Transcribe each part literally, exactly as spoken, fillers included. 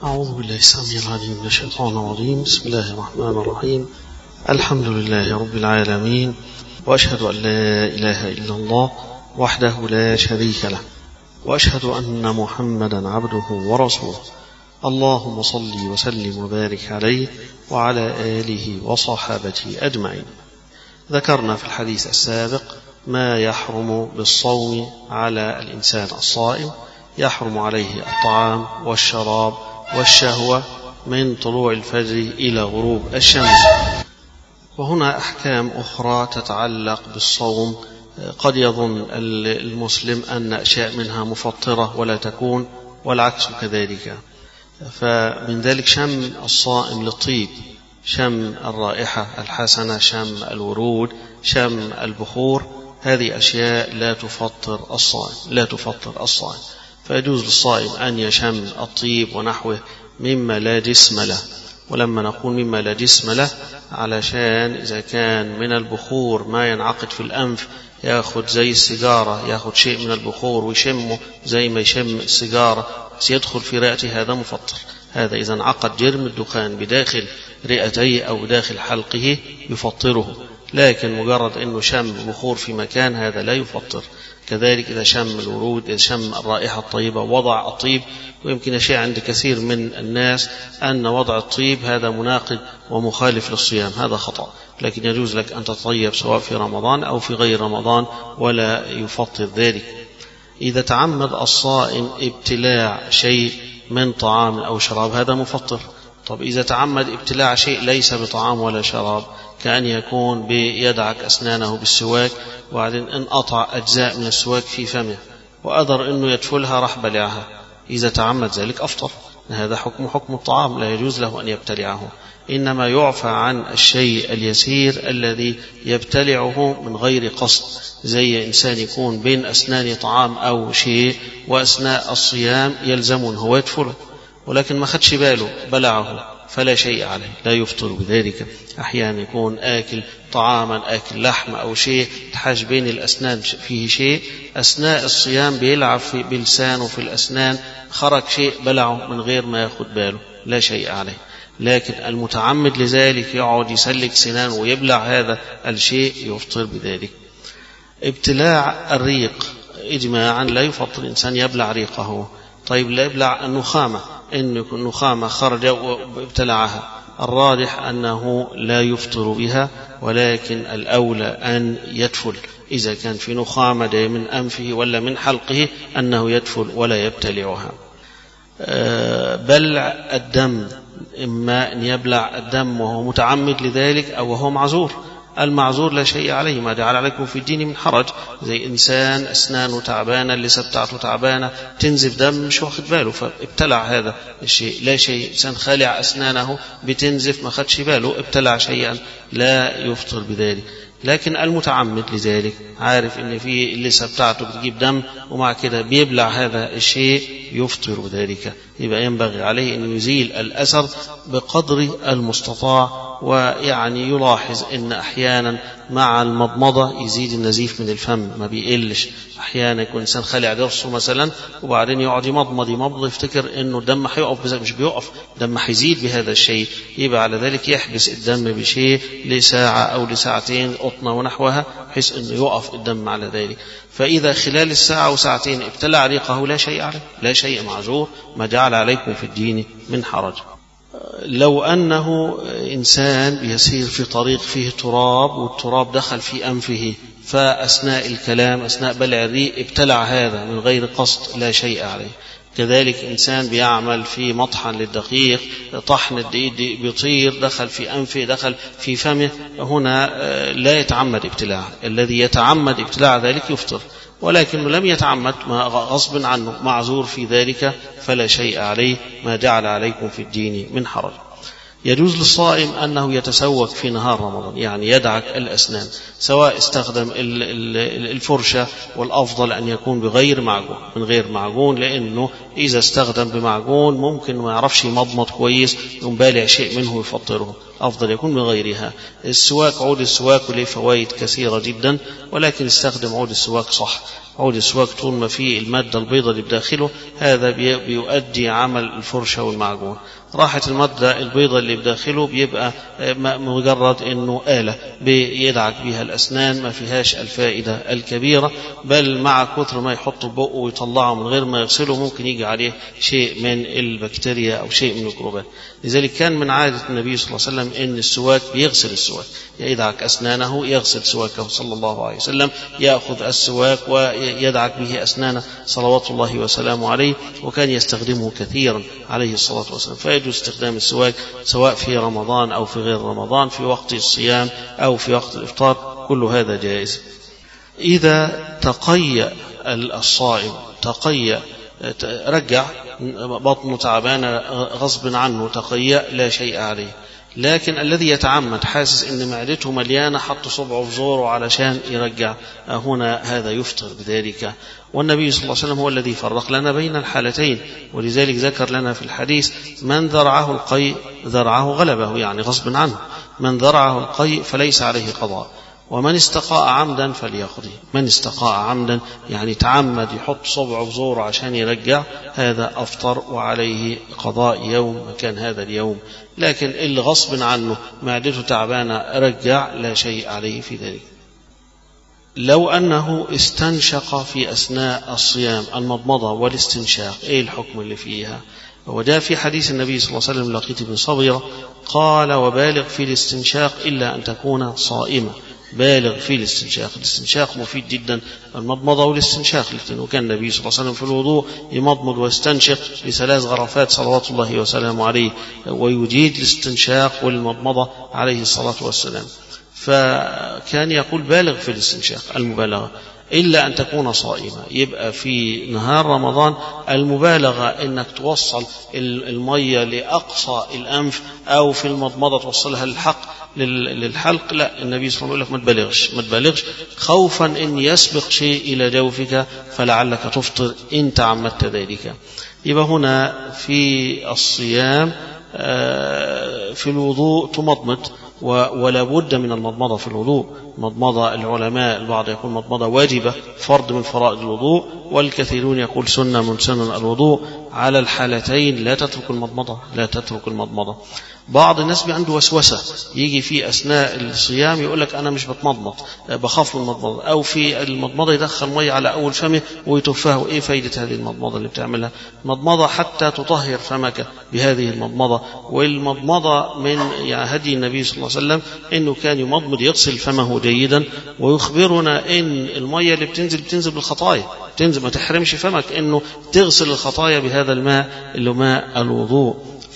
أعوذ بالله السميع العليم من الشيطان الرجيم. بسم الله الرحمن الرحيم. الحمد لله رب العالمين، وأشهد أن لا إله إلا الله وحده لا شريك له، وأشهد أن محمدا عبده ورسوله. اللهم صل وسلم وبارك عليه وعلى آله وصحابته أجمعين. ذكرنا في الحديث السابق ما يحرم بالصوم على الإنسان الصائم. يحرم عليه الطعام والشراب والشهوة من طلوع الفجر إلى غروب الشمس. وهنا أحكام أخرى تتعلق بالصوم قد يظن المسلم أن أشياء منها مفطرة ولا تكون، والعكس كذلك. فمن ذلك شم الصائم للطيب، شم الرائحة الحسنة، شم الورود، شم البخور، هذه أشياء لا تفطر الصائم لا تفطر الصائم فيجوز للصائم أن يشم الطيب ونحوه مما لا جسم له. ولما نقول مما لا جسم له، علشان إذا كان من البخور ما ينعقد في الأنف، يأخذ زي السيجارة، يأخذ شيء من البخور ويشمه زي ما يشم السيجارة، سيدخل في رئته، هذا مفطر. هذا إذا انعقد جرم الدخان بداخل رئتيه أو داخل حلقه يفطره، لكن مجرد أنه شم بخور في مكان هذا لا يفطر. كذلك إذا شم الورود، إذا شم الرائحة الطيبة، وضع الطيب. ويمكن شيء عند كثير من الناس أن وضع الطيب هذا مناقض ومخالف للصيام، هذا خطأ. لكن يجوز لك أن تطيب سواء في رمضان أو في غير رمضان ولا يفطر ذلك. إذا تعمد الصائم ابتلاع شيء من طعام أو شراب هذا مفطر. طب إذا تعمد ابتلاع شيء ليس بطعام ولا شراب، كأن يكون بيدعك أسنانه بالسواك وبعدين انقطع أجزاء من السواك في فمه وأدر أنه يدفلها راح بلعها، إذا تعمد ذلك أفطر. هذا حكم حكم الطعام، لا يجوز له أن يبتلعه. إنما يعفى عن الشيء اليسير الذي يبتلعه من غير قصد، زي إنسان يكون بين أسنان طعام أو شيء وأثناء الصيام يلزمه هو يدفله، ولكن ما خدش باله بلعه، فلا شيء عليه، لا يفطر بذلك. أحيانا يكون آكل طعاما، آكل لحم أو شيء تحاج بين الأسنان فيه شيء، أثناء الصيام بيلعب في بلسانه في الأسنان، خرج شيء بلعه من غير ما ياخد باله، لا شيء عليه. لكن المتعمد لذلك يقعد يسلك سنانه ويبلع هذا الشيء يفطر بذلك. ابتلاع الريق إجماعا لا يفطر الإنسان يبلع ريقه. طيب لا يبلع النخامة، إن النخامة خرج وابتلعها، الراجح أنه لا يفطر بها، ولكن الأولى أن يدفل. إذا كان في نخامة من أنفه ولا من حلقه أنه يدفل ولا يبتلعها. بلع الدم، إما أن يبلع الدم وهو متعمد لذلك أو وهو معذور. المعذور لا شيء عليه، ما جعل عليكم في الدين من حرج. زي إنسان أسنانه تعبانة، اللسة بتاعته تعبانة، تنزف دم مش واخد باله فابتلع هذا الشيء، لا شيء. إنسان خالع أسنانه بتنزف ما خدش باله ابتلع شيئا، لا يفطر بذلك. لكن المتعمد لذلك عارف ان في اللسه بتاعته بتجيب دم ومع كده بيبلع هذا الشيء يفطر ذلك. يبقى ينبغي عليه ان يزيل الاثر بقدر المستطاع، ويعني يلاحظ ان احيانا مع المضمضه يزيد النزيف من الفم، ما بيقلش. احيانا يكون انسان خالع ضرسه مثلا وبعدين يقعد يمضمض يمضمض يفتكر انه الدم هيقف، بس مش بيقف، الدم هيزيد بهذا الشيء. يبقى على ذلك يحبس الدم بشيء لساعه او لساعتين، قطنه ونحوها، بحيث انه يقف الدم على ذلك. فاذا خلال الساعه وساعتين ابتلع ريقه لا شيء عليه، لا شيء معذور، ما جعل عليكم في الدين من حرج. لو أنه إنسان يسير في طريق فيه تراب والتراب دخل في أنفه، فأثناء الكلام أثناء بلع الريق ابتلع هذا من غير قصد، لا شيء عليه. كذلك إنسان بيعمل في مطحن للدقيق، طحن الدقيق بيطير دخل في أنفه دخل في فمه، هنا لا يتعمد ابتلاع. الذي يتعمد ابتلاع ذلك يفطر، ولكن لم يتعمد ما غصب عنه معذور في ذلك فلا شيء عليه، ما جعل عليكم في الدين من حرج. يجوز للصائم أنه يتسوك في نهار رمضان، يعني يدعك الأسنان، سواء استخدم الفرشة، والأفضل أن يكون بغير معجون من غير معجون، لأنه إذا استخدم بمعجون ممكن ما يعرفش يمضمض كويس يقوم بالع شيء منه يفطره، أفضل يكون من غيرها. السواك، عود السواك له فوائد كثيرة جدا، ولكن استخدم عود السواك صح. عود السواك طول ما فيه المادة البيضاء اللي بداخله هذا بيؤدي عمل الفرشة والمعجون. راحة المادة البيضاء اللي بداخله بيبقى مجرد انه آلة بيدعك بها الأسنان، ما فيهاش الفائدة الكبيرة، بل مع كثر ما يحط بقه ويطلعه من غير ما يغسله ممكن يجي عليه شيء من البكتيريا أو شيء من الميكروبات. لذلك كان من عادة النبي صلى الله عليه وسلم ان السواك بيغسل السواك، يدعك أسنانه يغسل سواكه صلى الله عليه وسلم، يأخذ السواك ويدعك به أسنانه صلوات الله وسلامه عليه، وكان يستخدمه كثيرا عليه الصلاة والسلام. فيجوز استخدام السواك سواء في رمضان أو في غير رمضان، في وقت الصيام أو في وقت الإفطار، كل هذا جائز. إذا تقيأ الصائم تقيأ رجع بطنه تعبان غصب عنه تقيأ لا شيء عليه، لكن الذي يتعمد حاسس ان معدته مليانه حط صبعه في زوره علشان يرجع، هنا هذا يفطر بذلك. والنبي صلى الله عليه وسلم هو الذي فرق لنا بين الحالتين، ولذلك ذكر لنا في الحديث من ذرعه القيء ذرعه غلبه، يعني غصب عنه، من ذرعه القيء فليس عليه قضاء، ومن استقاء عمدا فليقضي. من استقاء عمدا يعني تعمد يحط صبعه في زوره عشان يرجع، هذا أفطر وعليه قضاء يوم مكان هذا اليوم. لكن اللي غصب عنه معدته تعبانة رجع لا شيء عليه في ذلك. لو أنه استنشق في أثناء الصيام، المضمضة والاستنشاق، إيه الحكم اللي فيها؟ وجاء في حديث النبي صلى الله عليه وسلم لقيت بن صبيرة قال وبالغ في الاستنشاق إلا أن تكون صائمة. بالغ في الاستنشاق، الاستنشاق مفيد جدا، المضمضة والاستنشاق الاثنين. وكان النبي صلى الله عليه وسلم في الوضوء يمضمض ويستنشق بثلاث غرفات صلوات الله وسلامه عليه، ويجيد الاستنشاق والمضمضة عليه الصلاة والسلام. فكان يقول بالغ في الاستنشاق، المبالغة إلا أن تكون صائمة. يبقى في نهار رمضان المبالغة إنك توصل المية لأقصى الأنف، أو في المضمضة توصلها للحق للحلق، لا، النبي صلى الله عليه وسلم يقول لك ما تبالغش ما تبالغش خوفا إن يسبق شيء إلى جوفك فلعلك تفطر إن تعمدت ذلك. يبقى هنا في الصيام في الوضوء تمضمض، ولا بد من المضمضة في الوضوء. مضمضة العلماء البعض يقول مضمضة واجبة فرض من فرائض الوضوء، والكثيرون يقول سنة من سنن الوضوء. على الحالتين لا تترك المضمضة، لا تترك المضمضة. بعض الناس عنده وسوسة يجي في أثناء الصيام يقول لك أنا مش بتمضمض بخاف من المضمضة، أو في المضمضة يدخل مية على أول فمه ويتفاه. إيه فايدة هذه المضمضة اللي بتعملها؟ مضمضة حتى تطهر فمك بهذه المضمضة. والمضمضة من يعني هدي النبي صلى الله عليه وسلم إنه كان يمضمض يغسل فمه جيدا، ويخبرنا إن المية اللي بتنزل بتنزل بالخطايا، تنزل ما تحرمش فمك إنه تغسل الخطايا بهذا الماء اللي ماء الوضوء.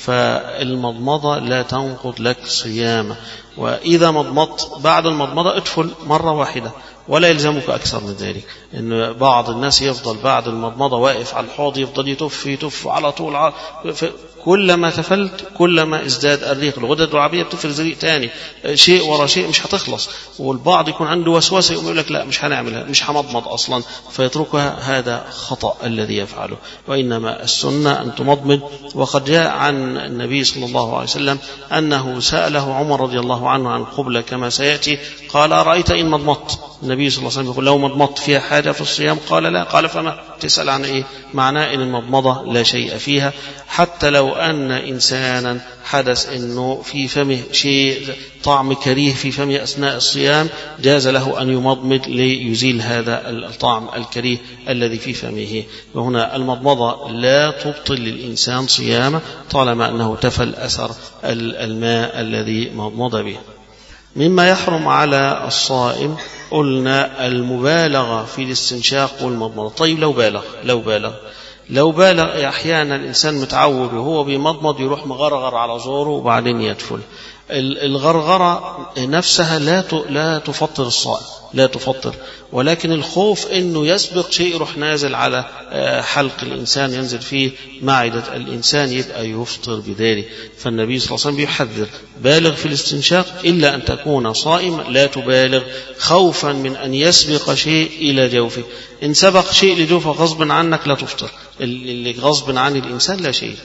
فالمضمضة لا تنقض لك صيامه. وإذا مضمضت بعد المضمضة ادخل مرة واحدة ولا يلزمك أكثر من ذلك. إن بعض الناس يفضل بعد المضمضة واقف على الحوض يفضل يتف يتف على طول على كلما تفلت كلما ازداد الريق. الغدة الدرعبية بتفرز ريق تاني شيء ورا شيء مش هتخلص. والبعض يكون عنده وسوسة يقول لك لا مش هنعملها مش همضمض أصلا فيتركها. هذا خطأ الذي يفعله، وإنما السنة أن تمضمض. وقد جاء عن النبي صلى الله عليه وسلم أنه سأله عمر رضي الله عنه عن القبلة كما سيأتي، قال أرأيت إن مضمضت؟ النبي صلى الله عليه وسلم يقول لو مضمضت فيها حاجة في الصيام؟ قال لا. قال فما تسأل عن إيه؟ معناه إن المضمضة لا شيء فيها. حتى لو أن إنسانا حدث إنه في فمه شيء طعم كريه في فمه أثناء الصيام جاز له أن يمضمض ليزيل هذا الطعم الكريه الذي في فمه. وهنا المضمضة لا تبطل للإنسان صيامه طالما أنه تفل أثر الماء الذي مضمض به. مما يحرم على الصائم قلنا المبالغة في الاستنشاق والمضمضة. طيب لو بالغ لو بالغ لو بالغ أحيانا الإنسان متعود وهو بيمضمض يروح مغرغر على زوره وبعدين يدفل، الغرغرة نفسها لا لا تفطر الصائم، لا تفطر، ولكن الخوف انه يسبق شيء يروح نازل على حلق الانسان ينزل فيه معدة الانسان يبقى يفطر بذلك. فالنبي صلى الله عليه وسلم بيحذر بالغ في الاستنشاق الا ان تكون صائما، لا تبالغ خوفا من ان يسبق شيء الى جوفه. ان سبق شيء لجوفه غصبا عنك لا تفطر، اللي غصبا عن الانسان لا شيء.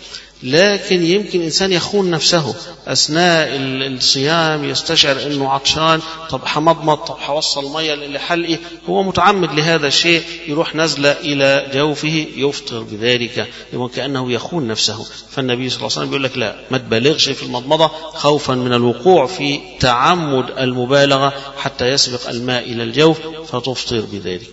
لكن يمكن إنسان يخون نفسه أثناء الصيام، يستشعر أنه عطشان، طب حمضمض، طب حوصل مية لحلقه، هو متعمد لهذا الشيء، يروح نزل إلى جوفه يفطر بذلك، كأنه يخون نفسه. فالنبي صلى الله عليه وسلم بيقول لك لا، ما تبالغش في المضمضة خوفا من الوقوع في تعمد المبالغة حتى يسبق الماء إلى الجوف فتفطر بذلك.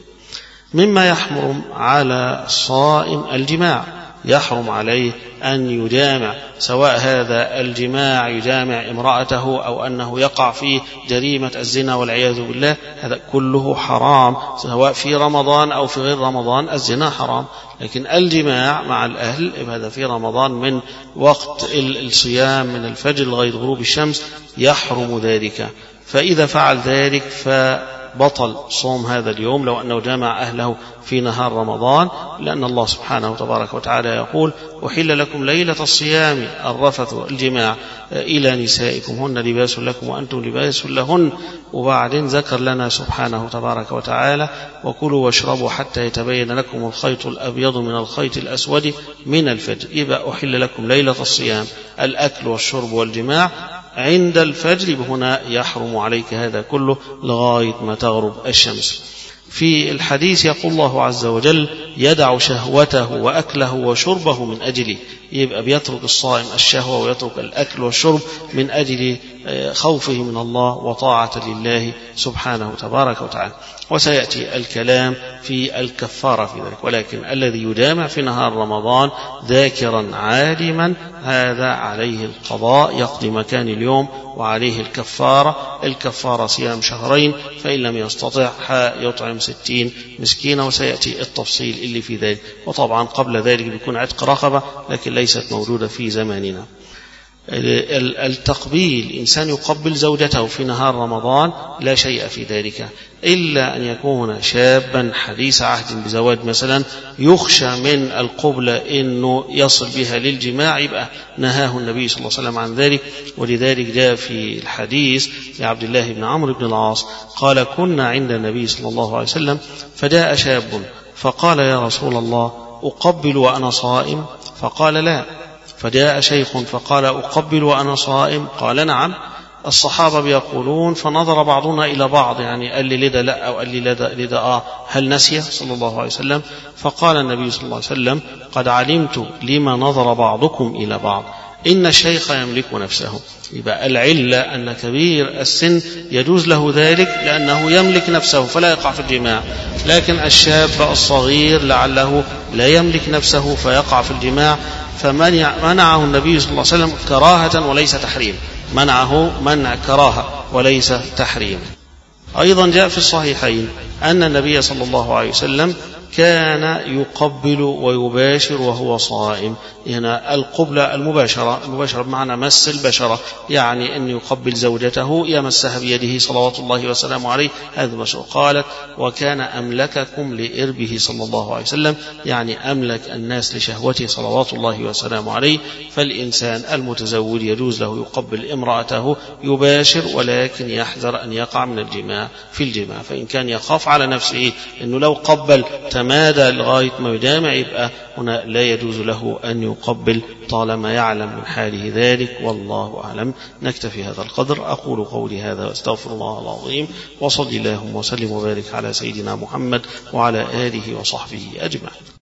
مما يحرم على الصائم الجماع، يحرم عليه أن يجامع، سواء هذا الجماع يجامع امرأته أو أنه يقع في جريمة الزنا والعياذ بالله، هذا كله حرام، سواء في رمضان أو في غير رمضان الزنا حرام. لكن الجماع مع الأهل هذا في رمضان من وقت الصيام من الفجر لغاية غروب الشمس يحرم ذلك. فإذا فعل ذلك ف بطل صوم هذا اليوم لو أنه جامع أهله في نهار رمضان، لأن الله سبحانه وتبارك وتعالى يقول: أحل لكم ليلة الصيام الرفث الجماع إلى نسائكم هن لباس لكم وأنتم لباس لهن. وبعدين ذكر لنا سبحانه تبارك وتعالى: وكلوا واشربوا حتى يتبين لكم الخيط الأبيض من الخيط الأسود من الفجر. يبقى أحل لكم ليلة الصيام الأكل والشرب والجماع عند الفجر، هنا يحرم عليك هذا كله لغاية ما تغرب الشمس. في الحديث يقول الله عز وجل: يدع شهوته وأكله وشربه من أجله. يبقى بيترك الصائم الشهوة ويترك الأكل والشرب من أجل خوفه من الله وطاعة لله سبحانه تبارك وتعالى. وسيأتي الكلام في الكفارة في ذلك. ولكن الذي يجامع في نهار رمضان ذاكرا عالما هذا عليه القضاء، يقضي مكان اليوم، وعليه الكفارة. الكفارة صيام شهرين، فإن لم يستطع يطعم ستين مسكينة، وسيأتي التفصيل اللي في ذلك. وطبعا قبل ذلك بيكون عتق رقبة، لكن ليست موجودة في زماننا. التقبيل، إنسان يقبل زوجته في نهار رمضان لا شيء في ذلك، إلا أن يكون شابا حديث عهد بزواج مثلا، يخشى من القبلة أنه يصل بها للجماع، يبقى نهاه النبي صلى الله عليه وسلم عن ذلك. ولذلك جاء في الحديث لعبد الله بن عمرو بن العاص قال: كنا عند النبي صلى الله عليه وسلم فجاء شاب فقال: يا رسول الله أقبل وأنا صائم؟ فقال: لا. فجاء شيخ فقال: أقبل وأنا صائم؟ قال: نعم. الصحابة بيقولون فنظر بعضنا إلى بعض، يعني قال لي لدى لا أو قال لي لدى, لدى آه هل نسي صلى الله عليه وسلم؟ فقال النبي صلى الله عليه وسلم: قد علمت لما نظر بعضكم إلى بعض، إن الشيخ يملك نفسه. يبقى العلة أن كبير السن يجوز له ذلك لأنه يملك نفسه فلا يقع في الجماع، لكن الشاب الصغير لعله لا يملك نفسه فيقع في الجماع، فمنعه النبي صلى الله عليه وسلم كراهة وليس تحريم، منعه منع كراهة وليس تحريم. أيضا جاء في الصحيحين أن النبي صلى الله عليه وسلم كان يقبل ويباشر وهو صائم. هنا القبلة المباشرة، المباشرة بمعنى مس البشرة، يعني أن يقبل زوجته يمسها بيده صلوات الله وسلامه عليه، هذا بشر. قالت: وكان أملككم لإربه صلى الله عليه وسلم، يعني أملك الناس لشهوته صلوات الله وسلامه عليه. فالإنسان المتزوج يجوز له يقبل امرأته يباشر، ولكن يحذر أن يقع من الجماع في الجماع. فإن كان يخاف على نفسه أنه لو قبل تمادى لغاية ما يجامع، يبقى هنا لا يجوز له أن يقبل طالما يعلم من حاله ذلك، والله أعلم. نكتفي هذا القدر. أقول قولي هذا واستغفر الله العظيم، وصلي اللهم وسلم وبارك على سيدنا محمد وعلى آله وصحبه أجمعين.